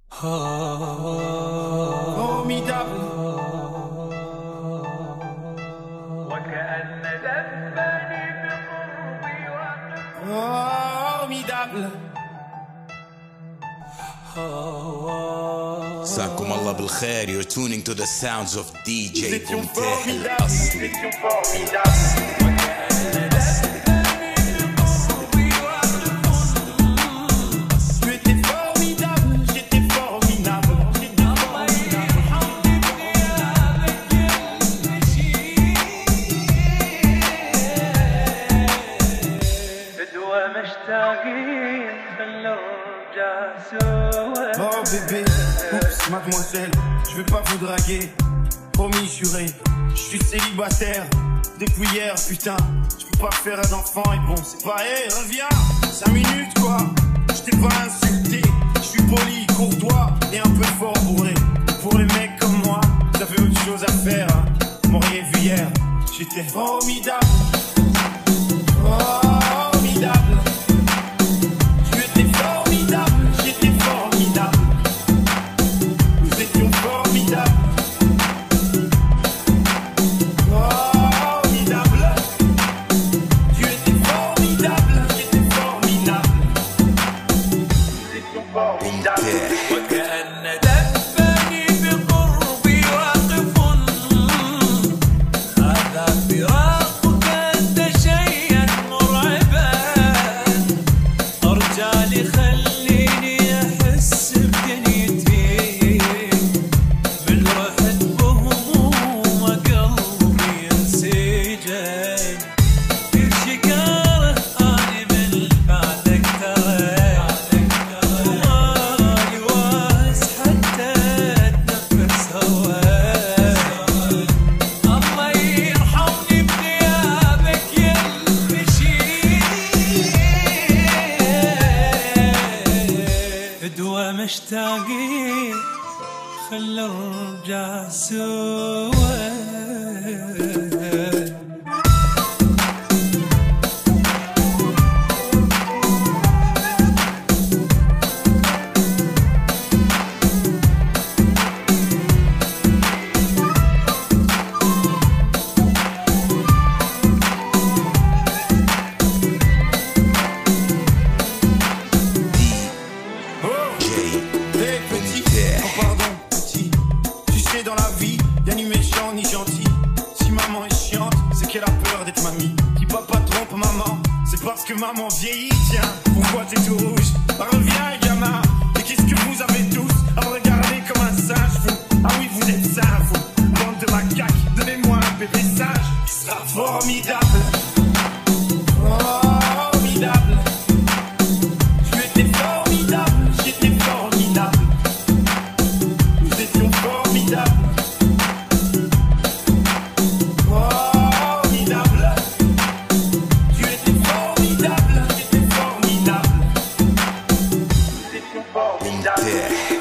formidable. وكأن ذنبني بقربي Formidable. مساكم الله بالخير. You're tuning to the sounds of DJ Nous étions Boomtech formidables. الأصلي. Nous étions formidables. Tu étais formidable, j'étais formidable. بدوى مشتاقين خلوا نرجع سوا. Oh bébé, oups, mademoiselle, je vais pas vous draguer. Promis, juré, je suis célibataire. Depuis hier, putain, je peux pas faire un enfant et bon, c'est pas, hey, reviens, 5 minutes quoi. Je t'ai pas insulté, je suis poli, courtois et un peu fort bourré. Pour les mecs comme moi, j'avais autre chose à faire. Hein. M'auriez vu hier, j'étais formidable. Formidable. Tu étais formidable, j'étais formidable. Nous étions formidables. Formidable. Tu étais formidable, j'étais formidable. Nous étions formidables. Boomtech. وكأن ذنبني بقربي واقف. هذا فراقك أنت شيئا مرعبا. أرجالي خليني أحس بدنيتي. من رحت بهموم قلبي انسجن. في شكاره أنا من بعدك ترى. ومالي واس حتى أتنفس هواك. الله يرحمني بغيابك يا المشي. بدوى مشتاقين خلوا نرجع سوا. Hey petit, oh pardon petit. Tu sais dans la vie, y'a ni méchant ni gentil. Si maman est chiante, c'est qu'elle a peur d'être mamie. Si papa trompe maman, c'est parce que maman vieillit. Tiens, pourquoi t'es tout rouge? Reviens gamin. Et qu'est-ce que vous avez tous à me regarder comme un singe vous? Ah oui vous êtes sains vous, bande de macaques. Donnez-moi un bébé sage, il sera formidable. Formidable. Tu étais formidable, j'étais formidable. Nous étions formidables. Formidable. Tu étais formidable, j'étais formidable. Nous étions formidables. Boomtech.